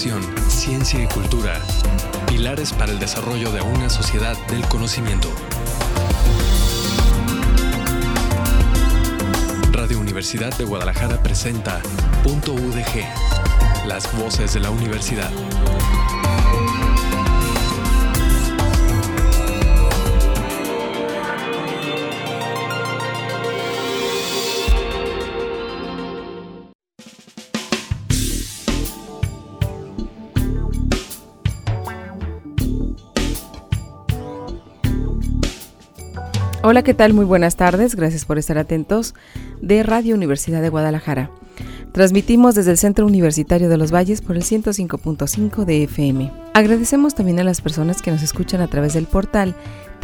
educación, ciencia y cultura, pilares para el desarrollo de una sociedad del conocimiento. Radio Universidad de Guadalajara presenta Punto UDG, las voces de la universidad. Hola, ¿qué tal? Muy buenas tardes. Gracias por estar atentos de Radio Universidad de Guadalajara. Transmitimos desde el Centro Universitario de los Valles por el 105.5 de FM. Agradecemos también a las personas que nos escuchan a través del portal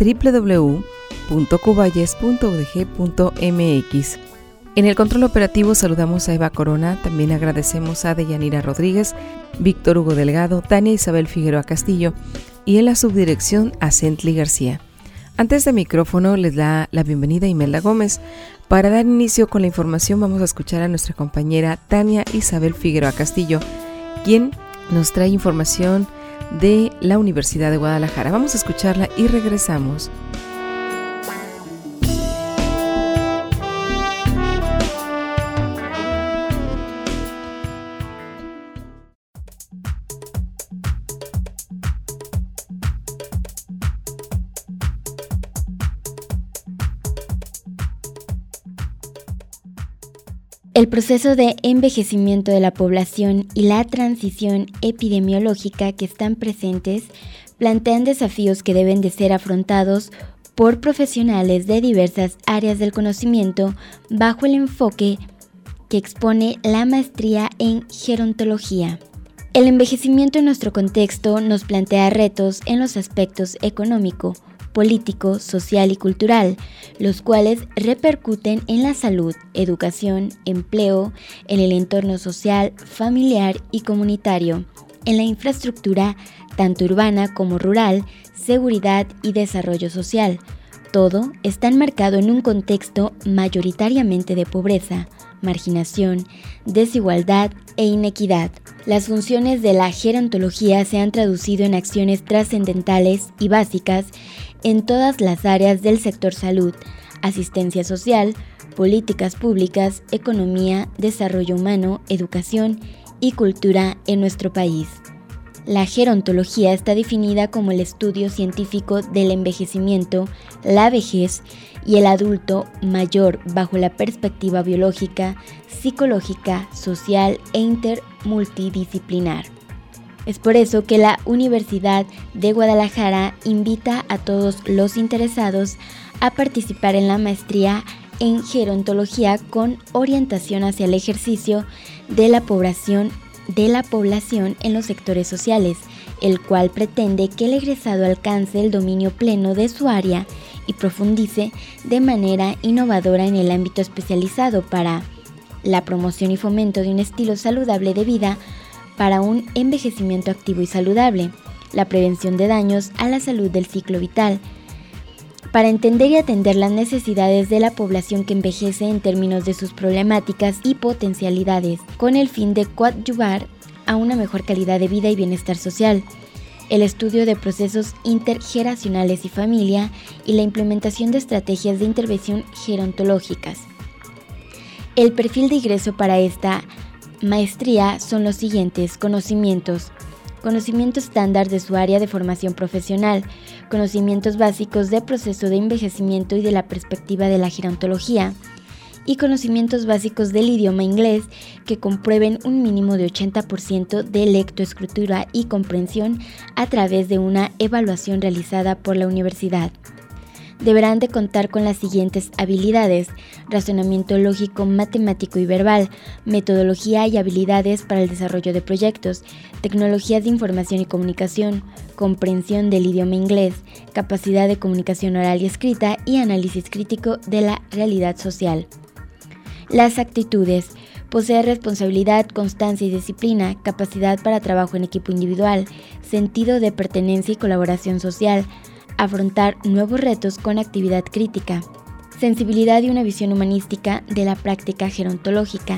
www.cuvalles.udg.mx. En el control operativo saludamos a Eva Corona, también agradecemos a Deyanira Rodríguez, Víctor Hugo Delgado, Tania Isabel Figueroa Castillo y en la subdirección a Centli García. Antes de micrófono les da la bienvenida Imelda Gómez. Para dar inicio con la información vamos a escuchar a nuestra compañera Tania Isabel Figueroa Castillo, quien nos trae información de la Universidad de Guadalajara. Vamos a escucharla y regresamos. El proceso de envejecimiento de la población y la transición epidemiológica que están presentes plantean desafíos que deben de ser afrontados por profesionales de diversas áreas del conocimiento bajo el enfoque que expone la maestría en gerontología. El envejecimiento en nuestro contexto nos plantea retos en los aspectos económico, político, social y cultural, los cuales repercuten en la salud, educación, empleo, en el entorno social, familiar y comunitario, en la infraestructura tanto urbana como rural, seguridad y desarrollo social. Todo está enmarcado en un contexto mayoritariamente de pobreza, marginación, desigualdad e inequidad. Las funciones de la gerontología se han traducido en acciones trascendentales y básicas en todas las áreas del sector salud, asistencia social, políticas públicas, economía, desarrollo humano, educación y cultura en nuestro país. La gerontología está definida como el estudio científico del envejecimiento, la vejez y el adulto mayor bajo la perspectiva biológica, psicológica, social e intermultidisciplinar. Es por eso que la Universidad de Guadalajara invita a todos los interesados a participar en la maestría en gerontología con orientación hacia el ejercicio de la población en los sectores sociales, el cual pretende que el egresado alcance el dominio pleno de su área y profundice de manera innovadora en el ámbito especializado para la promoción y fomento de un estilo saludable de vida para un envejecimiento activo y saludable, la prevención de daños a la salud del ciclo vital, para entender y atender las necesidades de la población que envejece en términos de sus problemáticas y potencialidades, con el fin de coadyuvar a una mejor calidad de vida y bienestar social, el estudio de procesos intergeneracionales y familia y la implementación de estrategias de intervención gerontológicas. El perfil de ingreso para esta maestría son los siguientes: conocimiento estándar de su área de formación profesional, conocimientos básicos de proceso de envejecimiento y de la perspectiva de la gerontología, y conocimientos básicos del idioma inglés que comprueben un mínimo de 80% de lectoescritura y comprensión a través de una evaluación realizada por la universidad. Deberán de contar con las siguientes habilidades: razonamiento lógico, matemático y verbal, metodología y habilidades para el desarrollo de proyectos, tecnologías de información y comunicación, comprensión del idioma inglés, capacidad de comunicación oral y escrita y análisis crítico de la realidad social. Las actitudes: poseer responsabilidad, constancia y disciplina, capacidad para trabajo en equipo individual, sentido de pertenencia y colaboración social, afrontar nuevos retos con actividad crítica, sensibilidad y una visión humanística de la práctica gerontológica,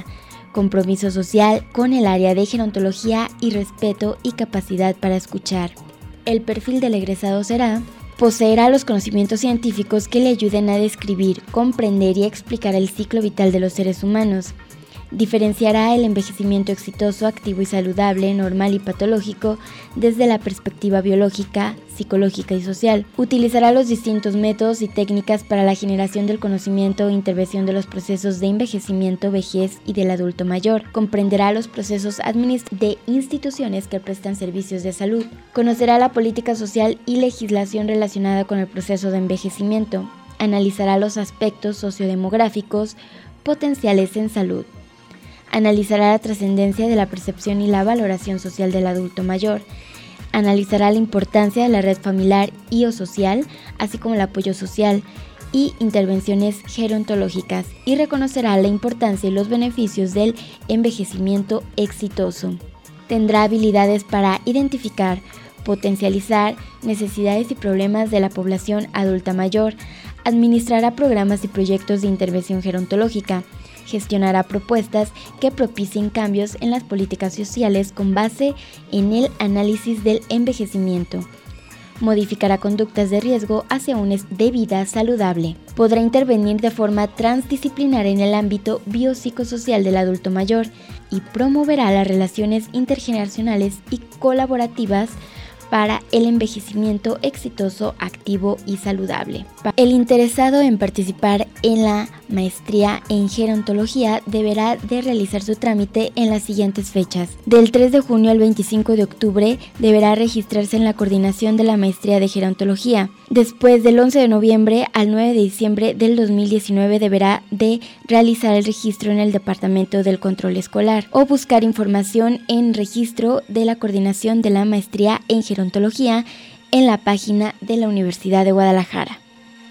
compromiso social con el área de gerontología y respeto y capacidad para escuchar. El perfil del egresado será: poseerá los conocimientos científicos que le ayuden a describir, comprender y explicar el ciclo vital de los seres humanos. Diferenciará el envejecimiento exitoso, activo y saludable, normal y patológico desde la perspectiva biológica, psicológica y social. Utilizará los distintos métodos y técnicas para la generación del conocimiento e intervención de los procesos de envejecimiento, vejez y del adulto mayor. Comprenderá los procesos de instituciones que prestan servicios de salud. Conocerá la política social y legislación relacionada con el proceso de envejecimiento. Analizará los aspectos sociodemográficos potenciales en salud. Analizará la trascendencia de la percepción y la valoración social del adulto mayor. Analizará la importancia de la red familiar y o social, así como el apoyo social y intervenciones gerontológicas, y reconocerá la importancia y los beneficios del envejecimiento exitoso. Tendrá habilidades para identificar, potencializar necesidades y problemas de la población adulta mayor. Administrará programas y proyectos de intervención gerontológica. Gestionará propuestas que propicien cambios en las políticas sociales con base en el análisis del envejecimiento. Modificará conductas de riesgo hacia un estilo de vida saludable. Podrá intervenir de forma transdisciplinar en el ámbito biopsicosocial del adulto mayor y promoverá las relaciones intergeneracionales y colaborativas para el envejecimiento exitoso, activo y saludable. El interesado en participar en la maestría en gerontología deberá de realizar su trámite en las siguientes fechas. Del 3 de junio al 25 de octubre deberá registrarse en la coordinación de la maestría de gerontología. Después del 11 de noviembre al 9 de diciembre del 2019 deberá de realizar el registro en el Departamento del Control Escolar o buscar información en registro de la coordinación de la maestría en gerontología en la página de la Universidad de Guadalajara.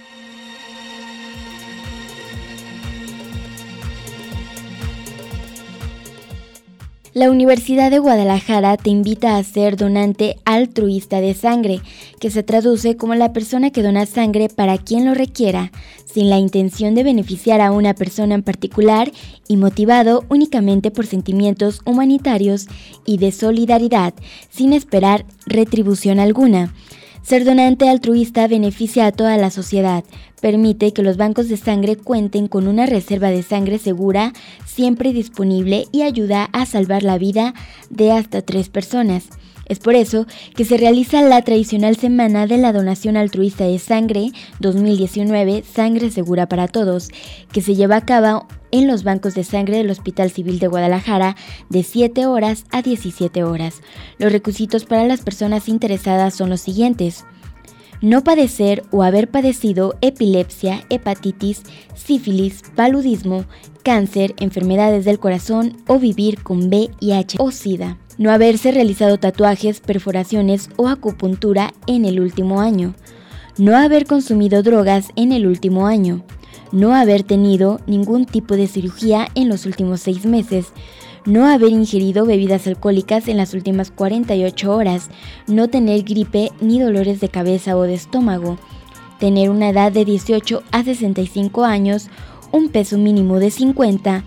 La Universidad de Guadalajara te invita a ser donante altruista de sangre, que se traduce como la persona que dona sangre para quien lo requiera, sin la intención de beneficiar a una persona en particular y motivado únicamente por sentimientos humanitarios y de solidaridad, sin esperar retribución alguna. Ser donante altruista beneficia a toda la sociedad, permite que los bancos de sangre cuenten con una reserva de sangre segura, siempre disponible y ayuda a salvar la vida de hasta 3 personas. Es por eso que se realiza la tradicional Semana de la Donación Altruista de Sangre 2019, Sangre Segura para Todos, que se lleva a cabo en los bancos de sangre del Hospital Civil de Guadalajara de 7 horas a 17 horas. Los requisitos para las personas interesadas son los siguientes: no padecer o haber padecido epilepsia, hepatitis, sífilis, paludismo, cáncer, enfermedades del corazón o vivir con VIH o SIDA. No haberse realizado tatuajes, perforaciones o acupuntura en el último año. No haber consumido drogas en el último año. No haber tenido ningún tipo de cirugía en los últimos 6 meses. No haber ingerido bebidas alcohólicas en las últimas 48 horas, no tener gripe ni dolores de cabeza o de estómago, tener una edad de 18 a 65 años, un peso mínimo de 50,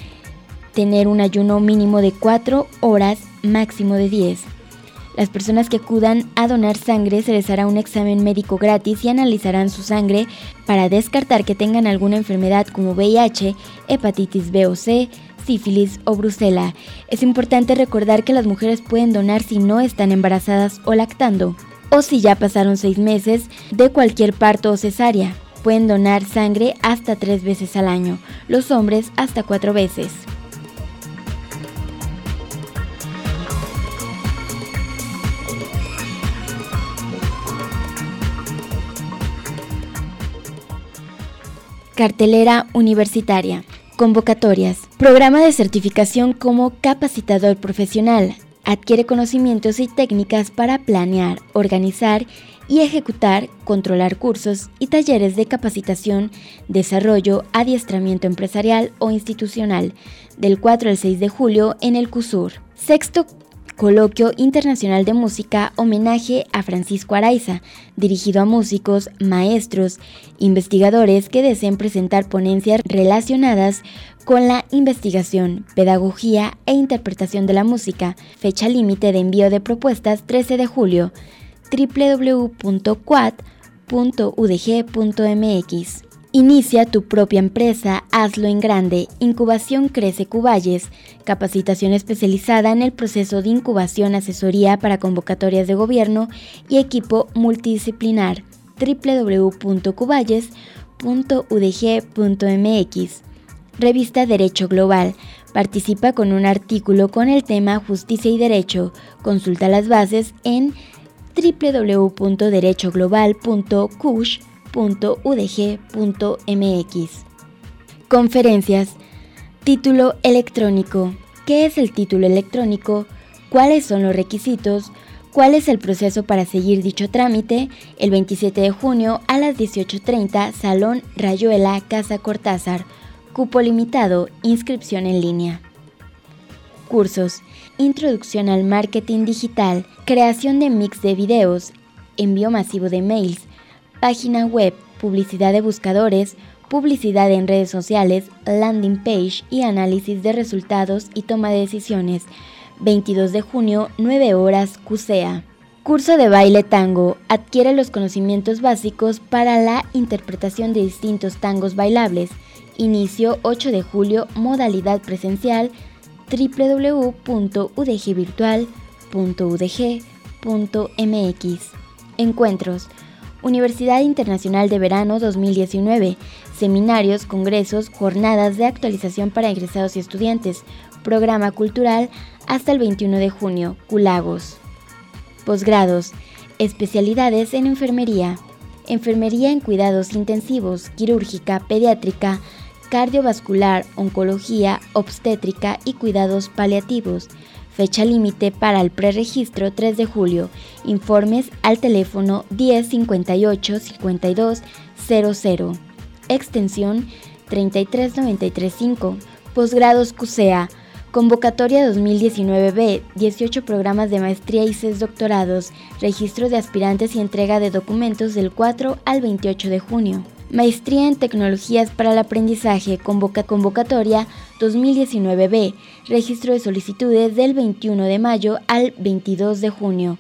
tener un ayuno mínimo de 4 horas, máximo de 10. Las personas que acudan a donar sangre se les hará un examen médico gratis y analizarán su sangre para descartar que tengan alguna enfermedad como VIH, hepatitis B o C, sífilis o brucela. Es importante recordar que las mujeres pueden donar si no están embarazadas o lactando, o si ya pasaron 6 meses de cualquier parto o cesárea. Pueden donar sangre hasta 3 veces al año, los hombres hasta 4 veces. Cartelera universitaria. Convocatorias. Programa de certificación como capacitador profesional. Adquiere conocimientos y técnicas para planear, organizar y ejecutar, controlar cursos y talleres de capacitación, desarrollo, adiestramiento empresarial o institucional, del 4 al 6 de julio en el CUSUR. Sexto Coloquio Internacional de Música Homenaje a Francisco Araiza, dirigido a músicos, maestros, investigadores que deseen presentar ponencias relacionadas con la investigación, pedagogía e interpretación de la música. Fecha límite de envío de propuestas 13 de julio. www.quad.udg.mx. Inicia tu propia empresa, hazlo en grande. Incubación Crece Cuballes. Capacitación especializada en el proceso de incubación, asesoría para convocatorias de gobierno y equipo multidisciplinar. www.cuballes.udg.mx. Revista Derecho Global. Participa con un artículo con el tema Justicia y Derecho. Consulta las bases en www.derechoglobal.cush.udg.mx. Conferencias. Título electrónico. ¿Qué es el título electrónico? ¿Cuáles son los requisitos? ¿Cuál es el proceso para seguir dicho trámite? El 27 de junio a las 18:30, Salón Rayuela, Casa Cortázar. Cupo limitado, inscripción en línea. Cursos. Introducción al marketing digital, creación de mix de videos, envío masivo de mails, página web, publicidad de buscadores, publicidad en redes sociales, landing page y análisis de resultados y toma de decisiones. 22 de junio, 9 horas, CUSEA. Curso de baile tango. Adquiere los conocimientos básicos para la interpretación de distintos tangos bailables. Inicio 8 de julio, modalidad presencial, www.udgvirtual.udg.mx. Encuentros. Universidad Internacional de Verano 2019. Seminarios, congresos, jornadas de actualización para egresados y estudiantes. Programa cultural hasta el 21 de junio. Culagos. Posgrados. Especialidades en enfermería. Enfermería en cuidados intensivos, quirúrgica, pediátrica, cardiovascular, oncología, obstétrica y cuidados paliativos. Fecha límite para el preregistro 3 de julio. Informes al teléfono 10 58 52 00. Extensión 33935. Posgrados CUSEA. Convocatoria 2019B. 18 programas de maestría y 6 doctorados. Registro de aspirantes y entrega de documentos del 4 al 28 de junio. Maestría en Tecnologías para el Aprendizaje, convocatoria 2019B, registro de solicitudes del 21 de mayo al 22 de junio,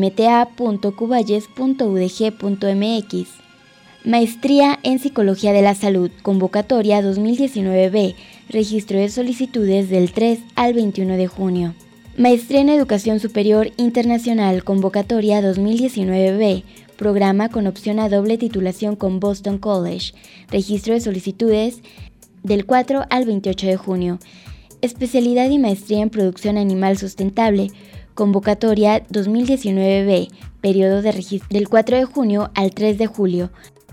mta.cuballes.udg.mx. Maestría en Psicología de la Salud, convocatoria 2019B, registro de solicitudes del 3 al 21 de junio. Maestría en Educación Superior Internacional, convocatoria 2019B, programa con opción a doble titulación con Boston College, registro de solicitudes del 4 al 28 de junio. Especialidad y maestría en Producción Animal Sustentable, convocatoria 2019B, periodo de registro del 4 de junio al 3 de julio.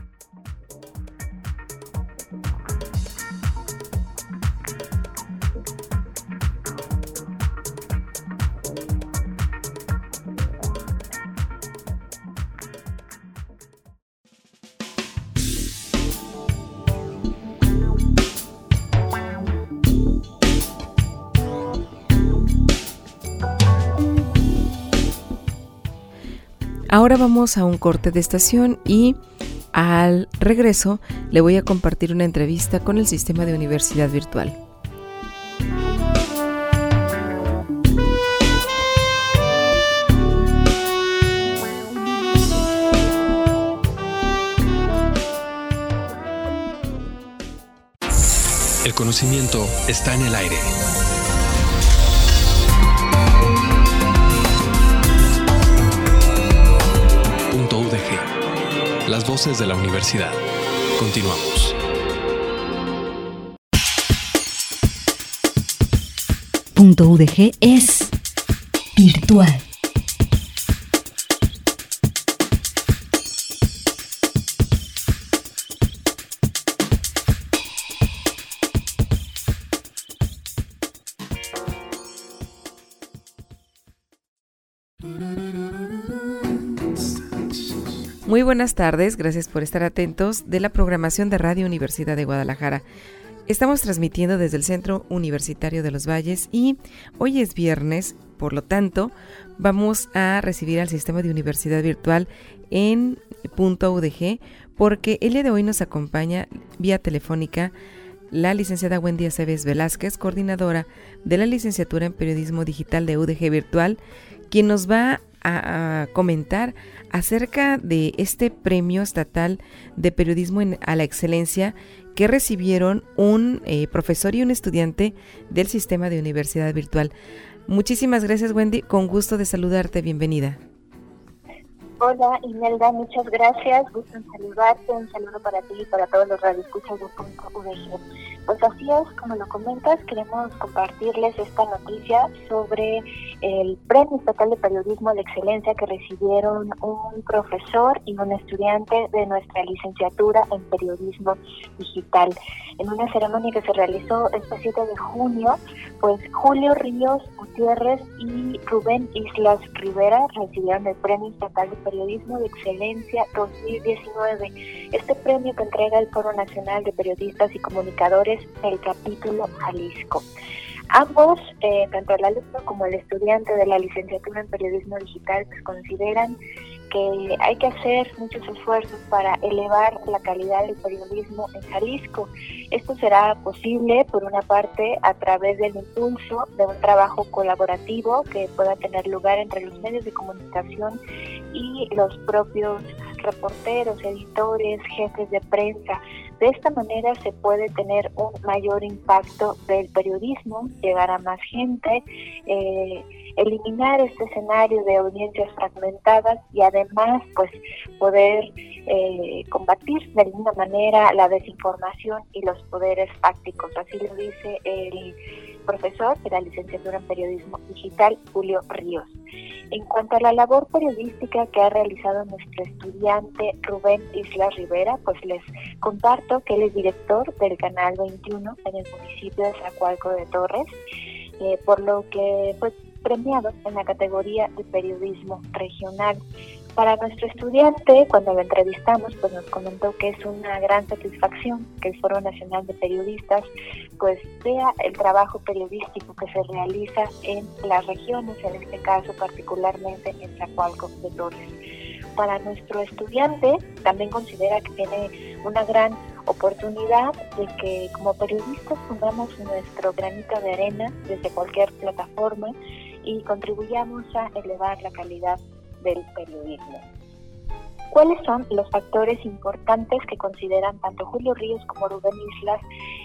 Ahora vamos a un corte de estación y al regreso le voy a compartir una entrevista con el sistema de universidad virtual. El conocimiento está en el aire. UDG. Las voces de la universidad. Continuamos. .udg es virtual. Muy buenas tardes, gracias por estar atentos de la programación de Radio Universidad de Guadalajara. Estamos transmitiendo desde el Centro Universitario de los Valles y hoy es viernes por lo tanto, vamos a recibir al sistema de universidad virtual en .udg, porque el día de hoy nos acompaña vía telefónica la licenciada Wendy Aceves Velázquez, coordinadora de la licenciatura en Periodismo Digital de UDG Virtual, quien nos va a comentar acerca de este premio estatal de periodismo a la excelencia que recibieron un profesor y un estudiante del sistema de universidad virtual. Muchísimas gracias, Wendy, con gusto de saludarte, bienvenida. Hola, Imelda, muchas gracias, gusto en saludarte, un saludo para ti y para todos los radioescuchas de .udg. Pues así es, como lo comentas, queremos compartirles esta noticia sobre el Premio Estatal de Periodismo de Excelencia que recibieron un profesor y un estudiante de nuestra licenciatura en Periodismo Digital. En una ceremonia que se realizó este 7 de junio, pues Julio Ríos Gutiérrez y Rubén Islas Rivera recibieron el Premio Estatal de Periodismo de Excelencia 2019. Este premio que entrega el Foro Nacional de Periodistas y Comunicadores del capítulo Jalisco. Ambos, tanto el alumno como el estudiante de la licenciatura en Periodismo Digital, pues consideran que hay que hacer muchos esfuerzos para elevar la calidad del periodismo en Jalisco. Esto será posible, por una parte, a través del impulso de un trabajo colaborativo que pueda tener lugar entre los medios de comunicación y los propios reporteros, editores, jefes de prensa. De esta manera se puede tener un mayor impacto del periodismo, llegar a más gente, eliminar este escenario de audiencias fragmentadas y además pues poder combatir de alguna manera la desinformación y los poderes fácticos. Así lo dice el profesor de la licenciatura en Periodismo Digital, Julio Ríos. En cuanto a la labor periodística que ha realizado nuestro estudiante Rubén Islas Rivera, pues les comparto que él es director del Canal 21 en el municipio de Zacualco de Torres, por lo que fue premiado en la categoría de periodismo regional. Para nuestro estudiante, cuando lo entrevistamos, pues nos comentó que es una gran satisfacción que el Foro Nacional de Periodistas pues vea el trabajo periodístico que se realiza en las regiones, en este caso particularmente en Zacualco de Torres. Para nuestro estudiante, también considera que tiene una gran oportunidad de que como periodistas pongamos nuestro granito de arena desde cualquier plataforma y contribuyamos a elevar la calidad del periodismo. ¿Cuáles son los factores importantes que consideran tanto Julio Ríos como Rubén Islas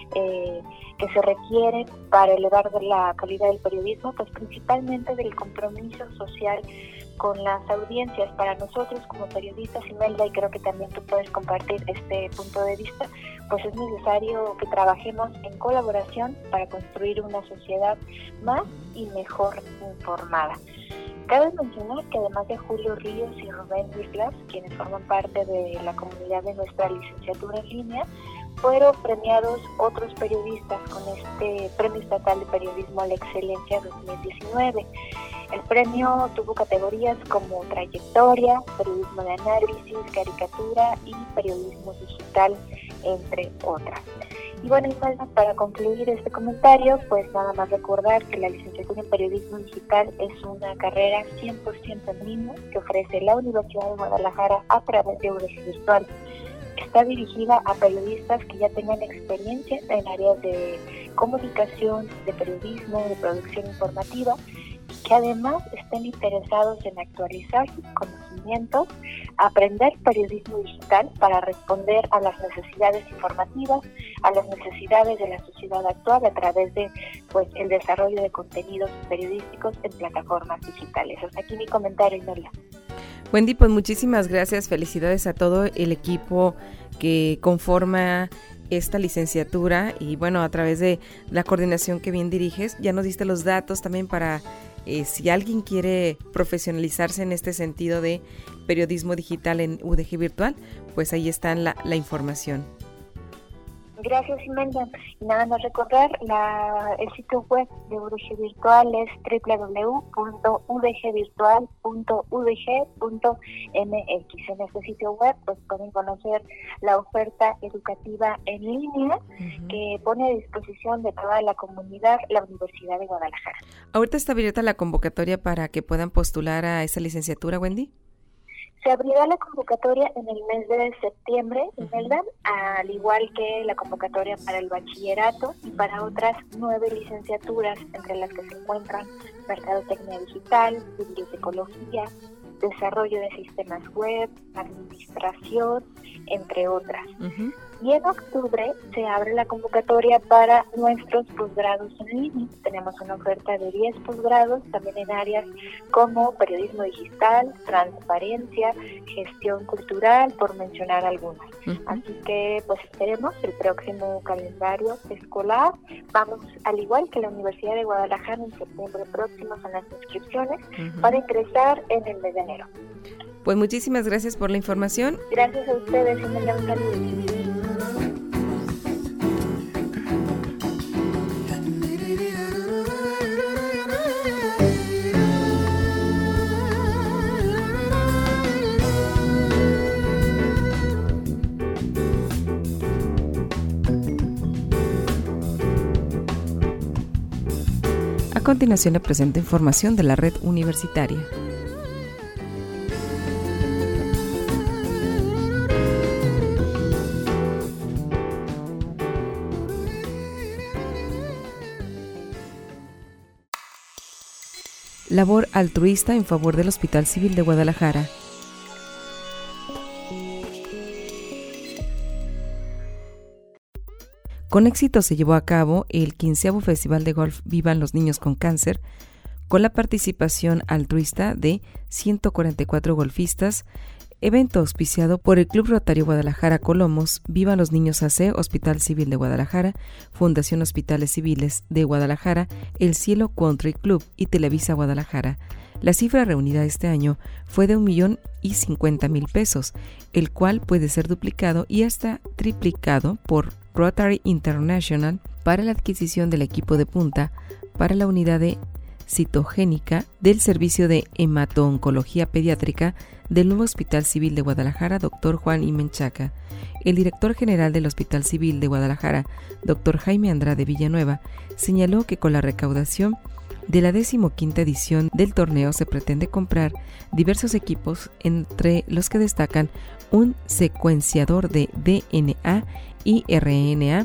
que se requieren para elevar la calidad del periodismo? Pues principalmente del compromiso social con las audiencias. Para nosotros como periodistas, Imelda, y creo que también tú puedes compartir este punto de vista, pues es necesario que trabajemos en colaboración para construir una sociedad más y mejor informada. Cabe mencionar que además de Julio Ríos y Rubén Islas, quienes forman parte de la comunidad de nuestra licenciatura en línea, fueron premiados otros periodistas con este Premio Estatal de Periodismo a la Excelencia 2019. El premio tuvo categorías como trayectoria, periodismo de análisis, caricatura y periodismo digital, entre otras. Y bueno, Imelda, para concluir este comentario, pues nada más recordar que la licenciatura en Periodismo Digital es una carrera 100% en línea que ofrece la Universidad de Guadalajara a través de UDG Virtual. Está dirigida a periodistas que ya tengan experiencia en áreas de comunicación, de periodismo, de producción informativa, y que además estén interesados en actualizar sus conocimientos, aprender periodismo digital para responder a las necesidades informativas, a las necesidades de la sociedad actual a través de pues el desarrollo de contenidos periodísticos en plataformas digitales. Hasta aquí mi comentario, Imelda. Wendy, pues muchísimas gracias, felicidades a todo el equipo que conforma esta licenciatura y bueno, a través de la coordinación que bien diriges, ya nos diste los datos también para si alguien quiere profesionalizarse en este sentido de periodismo digital en UDG Virtual, pues ahí está la información. Gracias, Imelda. Y nada más recordar, el sitio web de UDG Virtual es www.udgvirtual.udg.mx. En este sitio web pues pueden conocer la oferta educativa en línea que pone a disposición de toda la comunidad la Universidad de Guadalajara. ¿Ahorita está abierta la convocatoria para que puedan postular a esa licenciatura, Wendy? Se abrirá la convocatoria en el mes de septiembre, Imelda, al igual que la convocatoria para el bachillerato y para otras 9 licenciaturas, entre las que se encuentran Mercadotecnia Digital, Bibliotecología, Desarrollo de Sistemas Web, Administración, entre otras. Y en octubre se abre la convocatoria para nuestros posgrados en línea. Tenemos una oferta de 10 posgrados, también en áreas como periodismo digital, transparencia, gestión cultural, por mencionar algunas. Así que pues esperemos el próximo calendario escolar. Vamos, al igual que la Universidad de Guadalajara, en septiembre próximo son las inscripciones para ingresar en el mes de enero. Pues muchísimas gracias por la información. Gracias a ustedes y un saludo. A continuación le presento información de la red universitaria. Labor altruista en favor del Hospital Civil de Guadalajara. Con éxito se llevó a cabo el 15º Festival de Golf Vivan los Niños con Cáncer, con la participación altruista de 144 golfistas, evento auspiciado por el Club Rotario Guadalajara Colomos, Vivan los Niños AC, Hospital Civil de Guadalajara, Fundación Hospitales Civiles de Guadalajara, El Cielo Country Club y Televisa Guadalajara. La cifra reunida este año fue de 1,050,000 pesos, el cual puede ser duplicado y hasta triplicado por Rotary International para la adquisición del equipo de punta para la unidad de citogénica del Servicio de Hemato-Oncología Pediátrica del nuevo Hospital Civil de Guadalajara, Dr. Juan I. Menchaca. El director general del Hospital Civil de Guadalajara, Dr. Jaime Andrade Villanueva, señaló que con la recaudación de la 15ª edición del torneo se pretende comprar diversos equipos, entre los que destacan un secuenciador de DNA y RNA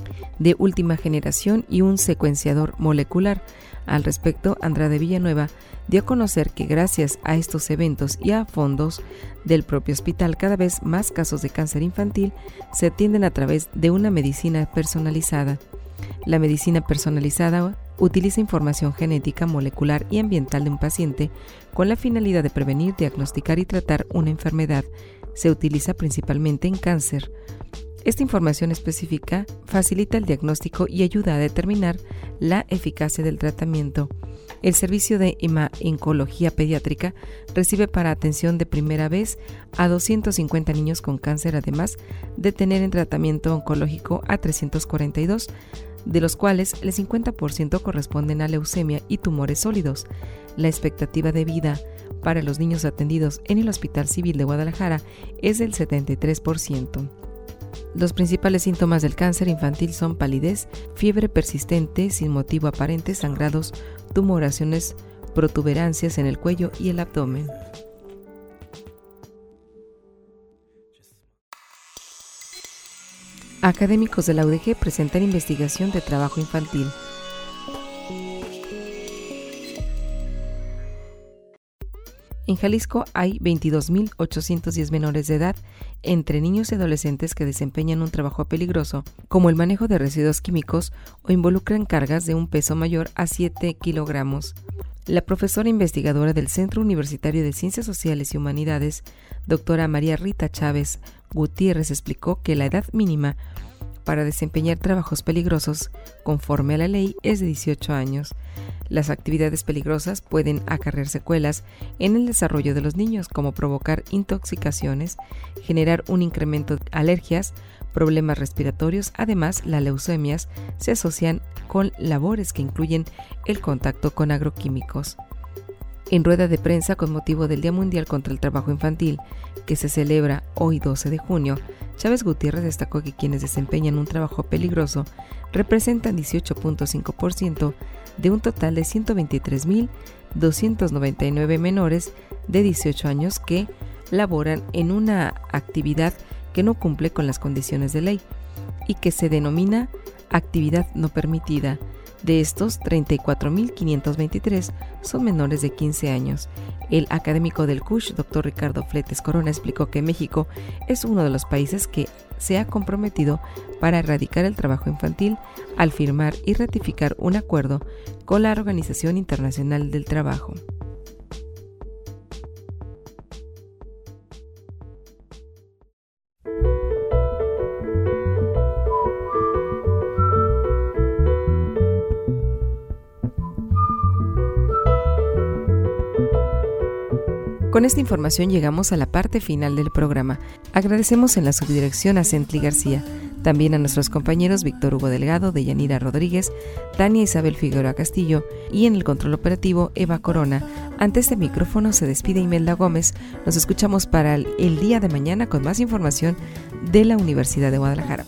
de última generación y un secuenciador molecular. Al respecto, Andrade Villanueva dio a conocer que gracias a estos eventos y a fondos del propio hospital, cada vez más casos de cáncer infantil se atienden a través de una medicina personalizada. La medicina personalizada utiliza información genética, molecular y ambiental de un paciente con la finalidad de prevenir, diagnosticar y tratar una enfermedad. Se utiliza principalmente en cáncer. Esta información específica facilita el diagnóstico y ayuda a determinar la eficacia del tratamiento. El servicio de hemato-oncología pediátrica recibe para atención de primera vez a 250 niños con cáncer, además de tener en tratamiento oncológico a 342, de los cuales el 50% corresponden a leucemia y tumores sólidos. La expectativa de vida para los niños atendidos en el Hospital Civil de Guadalajara es del 73%. Los principales síntomas del cáncer infantil son palidez, fiebre persistente sin motivo aparente, sangrados, tumoraciones, protuberancias en el cuello y el abdomen. Académicos de la UDG presentan investigación de trabajo infantil. En Jalisco hay 22,810 menores de edad, entre niños y adolescentes que desempeñan un trabajo peligroso, como el manejo de residuos químicos o involucran cargas de un peso mayor a 7 kilogramos. La profesora investigadora del Centro Universitario de Ciencias Sociales y Humanidades, doctora María Rita Chávez Gutiérrez, explicó que la edad mínima para desempeñar trabajos peligrosos, conforme a la ley, es de 18 años. Las actividades peligrosas pueden acarrear secuelas en el desarrollo de los niños, como provocar intoxicaciones, generar un incremento de alergias, problemas respiratorios. Además, las leucemias se asocian con labores que incluyen el contacto con agroquímicos. En rueda de prensa con motivo del Día Mundial contra el Trabajo Infantil, que se celebra hoy 12 de junio, Chávez Gutiérrez destacó que quienes desempeñan un trabajo peligroso representan 18.5% de un total de 123.299 menores de 18 años que laboran en una actividad que no cumple con las condiciones de ley y que se denomina actividad no permitida. De estos, 34.523 son menores de 15 años. El académico del CUSH, Dr. Ricardo Fletes Corona, explicó que México es uno de los países que se ha comprometido para erradicar el trabajo infantil al firmar y ratificar un acuerdo con la Organización Internacional del Trabajo. Con esta información llegamos a la parte final del programa. Agradecemos en la subdirección a Cently García, también a nuestros compañeros Víctor Hugo Delgado, Deyanira Rodríguez, Tania Isabel Figueroa Castillo y en el control operativo Eva Corona. Ante este micrófono se despide Imelda Gómez. Nos escuchamos para el día de mañana con más información de la Universidad de Guadalajara.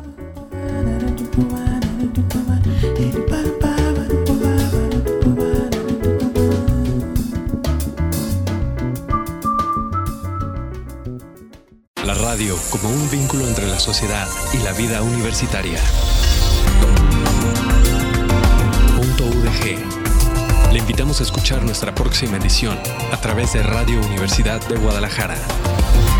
La radio como un vínculo entre la sociedad y la vida universitaria. .udg. Le invitamos a escuchar nuestra próxima edición a través de Radio Universidad de Guadalajara.